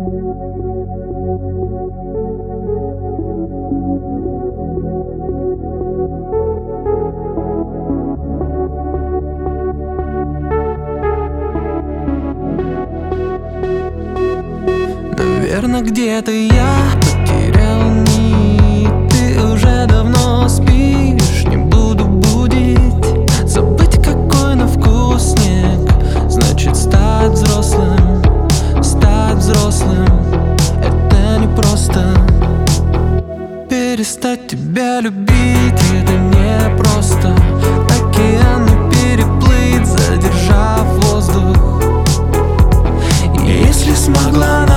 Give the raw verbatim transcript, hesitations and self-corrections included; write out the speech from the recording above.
Наверно, где-то я потерял нить. Ты уже давно спишь, не буду будить. Забыть, какой на вкус снег, значит стать взрослым. Стать взрослым — это непросто. Перестать тебя любить — это непросто. Океан не переплыть, задержав воздух. И если смогла